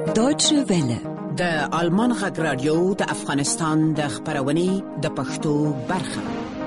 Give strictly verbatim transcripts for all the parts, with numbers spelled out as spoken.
Deutsche Welle. د آلمان غږ رادیو د افغانستان د خبرونې د پښتو برخه.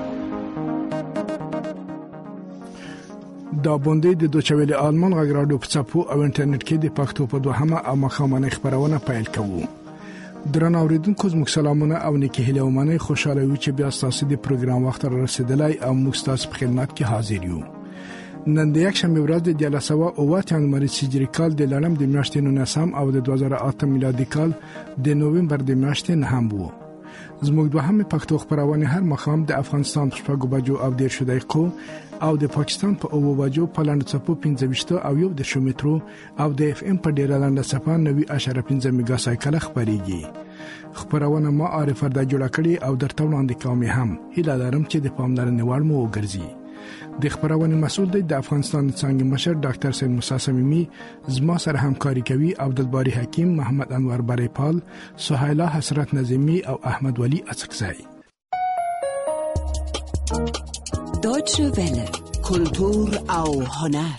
دا باندې د دوچه ویله آلمان غږ رادیو په چاپو او انټرنیټ کې د پښتو په دوهمه او مخامنه خبرونه پیل کوو. درنو اوریدونکو زموږ سلامونه او نیکی هیله ومنه خوشاله یو چې بیا تاسو د پروګرام وخت را رسیدلای او موږ تاسو په خدمت کې حاضر یو. نن د یک شنبه ورځ د دیالسوا او یانواري سیجری کال د لړم د میاشتې نهم او د دوه زره اته میلادي کال د نوومبر د میاشتې نهم وو. زموږ دوهمه پښتو خبرونه هر مخام د افغانستان په شپږو بجو او ډیر شو دقیقو او د پاکستان په اوو بجو په لاندې چپو پنځه ویشت او یو د شو مترو او د اف ام په ډیر لاندې چپا نوي اشاره پنځه میگا سایکل خبريږي. خبرونه ما عارف فردا جوړ کړي او درته وړاندې کوم هم هیله لرم چې د پاملرنې وړ مو وګرځي. د خبرونه مسؤل دی د افغانستان څنګه مشر ډاکټر سید موسی سمیمی، زما سره همکاري کوي عبدالباری حکیم، محمد انور بریپال، سهیلا حسرت نظیمی او احمد ولی اڅکزی. Deutsche Welle. کلتور او هنر.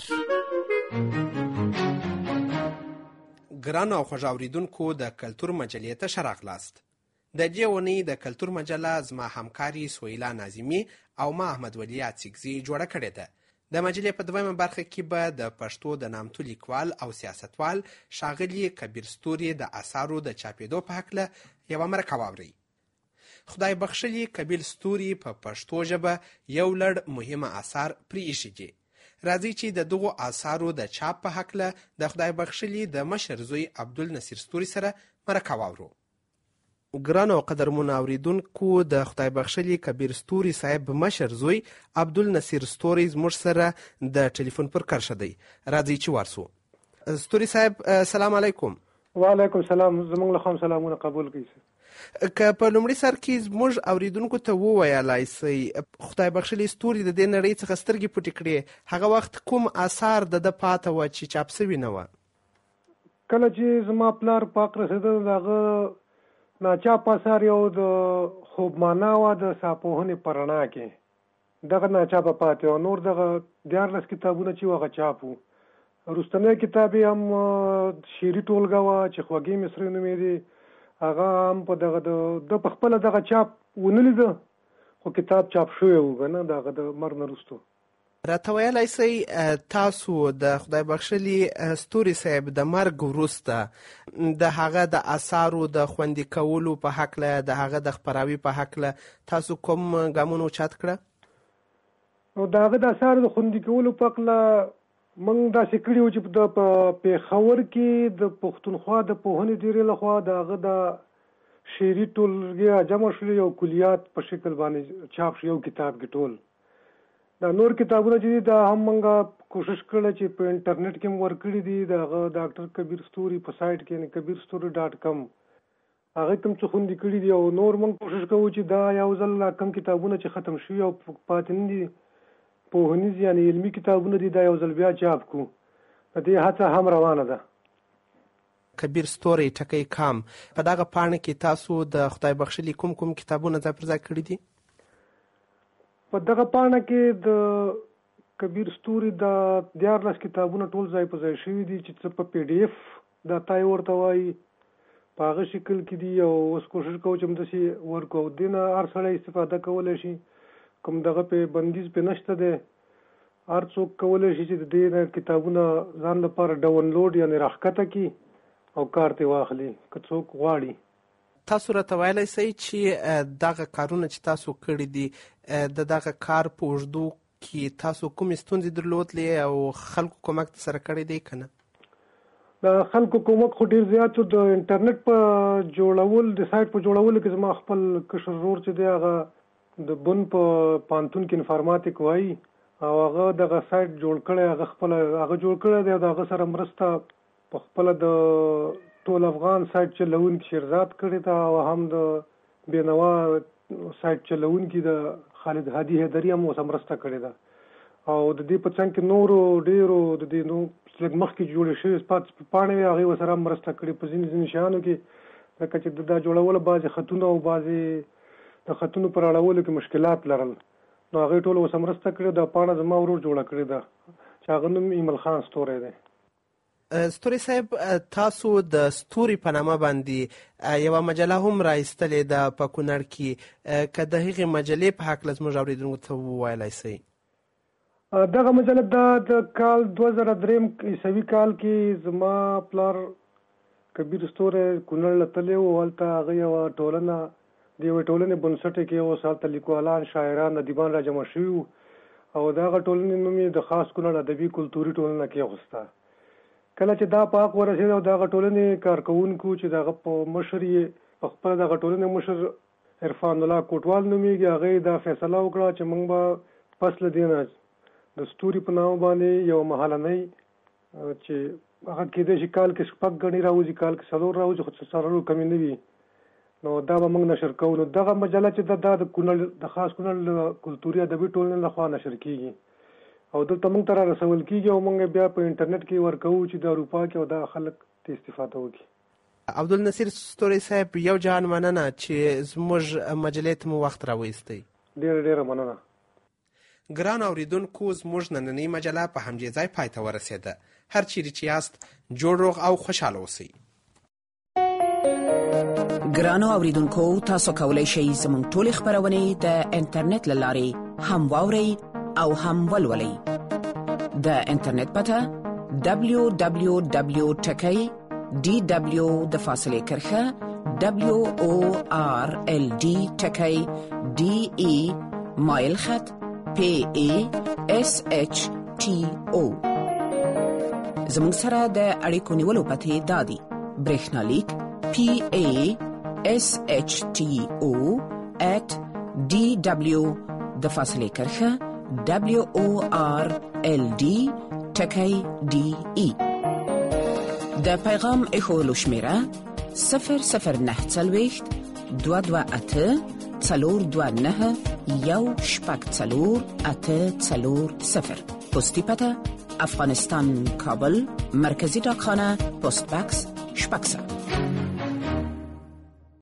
ګران او خوږ اوریدونکو د کلتور مجلې ته ښه راغلاست. د دې اونۍ د کلتور مجله زما همکاري سهیلا نظیمی او ما احمد ولی اڅکزی جوړه کړې ده. د مجلې په دویمه برخه کې به د پښتو د نامتو لیکوال او سیاستوال ښاغلي کبیر ستوري د اثارو د چاپېدو په هکله یوه مرکه واورئ. خدای بخښلي کبیر ستوري په پښتو ژبه یو لړ مهمه اثار پرې ایښي دي. راځئ چې د دغو اثارو د چاپ په هکله د خدای بخښلي د مشر زوی عبدالنصیر ستوري سره مرکه واورو. ګران او قدرمن اوریدونکو، د خدای بخښلي کبیر ستوري صاحب مشر زوی عبدالنصیر ستوري زموږ سره د ټلیفون پر کرښه دی. راځئ چې ورسو. ستوري صاحب سلام علیکم. وعلیکم سلام. زموږ له خوا سلامونه قبول کړئ. که په لومړي سر کې زموږ اوریدونکو ته وویلای شئ خدای بخښلي ستوري د دې نړۍ څخه سترګې پټې کړې، هغه وخت کوم آثار د ده پاته وه چې چاپ سوي نه وه؟ کله چې زما پلار پاک رسېده د هغه ناچاپ اثار یو د خوبمانا وه د ساپوهنې په رڼا کې، دغه ناچاپه پاتې وه. نور دغه دیارلس کتابونه چې وه هغه چاپ وو. وروستنی کتاب یې هم شعري ټولګه وه چې خوږې مصرۍ نومېدې، هغه هم په دغه د په خپله دغه چاپ ونه لیده، خو کتاب چاپ شوی و که نه د هغه د مرګ نه وروستو. راته ویلی شئ تاسو د خدای بخښلي ستوري صاحب د مرګ وروسته د هغه د اثارو د خوندي کولو په هکله، د هغه د خپراوي په هکله تاسو کوم ګامونه اوچت کړه؟ نو د هغه د اثارو د خوندي کولو په هکله موږ داسې کړي وو چې په پېښور کې د پښتونخوا د پوهنې ادارې لخوا د هغه د شعري ټولګې جمع شولې، یو کلیات په شکل باندې چاپ شو یو کتاب کې ټول. دا نور کتابونه چې دي دا هم موږ کوشش کړی چې په انټرنیټ کې مو ورکړي دي. د هغه ډاکټر کبیر ستوري په سایټ کې یعنې کبیر ستوري ډاټ کم هغه کوم څه خوندي کړي دي. او نور موږ کوشش کوو چې دا یو ځل کم کتابونه چې ختم شوي او پاتې نه دي پوهنیز یعنې علمي کتابونه دي دا یو ځل بیا چاپ کړو. د دې هڅه هم روانه ده. کبیر ستوري ټکی کام په دغه پاڼه کې تاسو د خدای بخښلي کوم کوم کتابونه ځای پر ځای کړي دي؟ په دغه پاڼه کې د کبیر ستوري د دیارلس کتابونه ټول ځای په ځای شوي دي چې څه په پی ډي اف دا تای ورته وایي په هغه شکل کې دي. او اوس کوشش کوو چې همداسې ورکو. دې نه هر سړی استفاده کولی شي، کوم دغه په بندیز په نشته دی، هر څوک کولی شي چې د دې کتابونه ځان لپاره ډاونلوډ یعنې راښکته کړي او کار ترې واخلي که څوک غواړي. تاسو راته ویلی شئ چې دغه کارونه چې تاسو کړي دي د دغه کار په اوږدو کې تاسو کومې ستونزې درلودلې او خلکو کومک سره کړی دی که نه؟ د خلکو کومک خو ډېر زیات و. د انټرنیټ په جوړول د سایټ په جوړولو کې زما خپل کشر ورور چې دی هغه د بن په پانتون کې انفارماتیک وایي او هغه دغه سایټ جوړ کړی، هغه خپله هغه جوړ کړی دی او د هغه سره مرسته په خپله د ټول افغان سایټ چلوونکي شیرزاد کړې ده او هم د بینوا سایټ چلوونکي د خالد هادي حیدري هم ورسره مرسته کړې ده. او د دې په څنګ کې نورو ډېرو د دې نو لږ مخکې جوړې شوې پاڼې وې هغې ورسره هم مرسته کړې په ځینې ځینې شیانو کې، لکه چې د دا جوړولو بعضې خطونه او بعضې د خطونو پر اړولو کې مشکلات لرل، نو هغې ټولو ورسره مرسته کړې. دا پاڼه زما ورور جوړه کړې ده چې هغه نوم ایمل خان ستوری دی. ستوري صاحب تاسو د ستوري په نامه باندې یوه مجله هم راایستلې ده په کونړ کې، که د هغې مجلې په هکله زموږ اورېدونکو ته وویلی سئ؟ دغه مجله د کال دوه زره درېیم عیسوي کال کې زما پلار کبیر ستوری کونړ له تللی و. هلته هغه یوه ټولنه د یوې ټولنې بنسټ کې اوس هلته لیکوالان، شاعران، ادیبان را جمع شوي وو او د هغه ټولنې نوم یې د خاص کونړ ادبي کلتوري ټولنه کېغوسته. کله چې دا په حق ورسېد او د هغه ټولنې کارکوونکو چې د هغه په مشر یې په خپله د هغه ټولنې مشر عرفان الله کوټوال نومېږي، هغه یې دا فیصله وکړه چې موږ به پس له دې نه د ستوري په نامه باندې یوه مهالنۍ چې هغه کېدای شي کال کې شپږ ګڼې راوځي، کال کې څلور راوځي، خو څلورو کمې نه وي، نو دا به موږ نشر کوو. نو دغه مجله چې ده دا د کونړ د خاص کونړ کلتوري ادبي ټولنې لخوا نشر کېږي او دلته موږ ته را رسول کېږي او موږ بیا په انټرنیټ کې ورکوو چې د اروپا کې او دا خلک ته استفاده وکړي. عبدالنصیر ستوري صاحب، یو جهان مننه چې زموږ مجلې ته مو وخت راویستی. ډېره ډېره مننه. ګران اوریدونکو، زموږ نننۍ مجله په همدې ځای پای ته ورسېده. هر چیرې چې یاست جوړ روغ او خوشحاله اوسئ. ګرانو اوریدونکو، تاسو کولی شئ زموږ ټولې خپرونې د انټرنیټ له لارې هم واورئ او هم ولولئ. د انټرنیټ پته دبلیو دبلیو دبلیو ټکی ډي دبلیو د فاصلې کرښه دبلیو او آر ال ډي ټکی ډي ای مایل خط پی ای اس اچ ټي او. زموږ سره د اړیکو نیولو پته دادي: برېښنالیک پی ای اس اچ ټي او at ډي دبلیو د فاصلې کرښه دبلیو او آر ال ډي ټکی ډي ای. د پیغام ایښودلو شمیره صفر صفر نهه څلوېښت دوه دوه اته څلور دوه نهه یو شپږ څلور اته څلور صفر. پستی پته افغانستان، کابل، مرکزی ډاکخانه، پست باکس شپږ.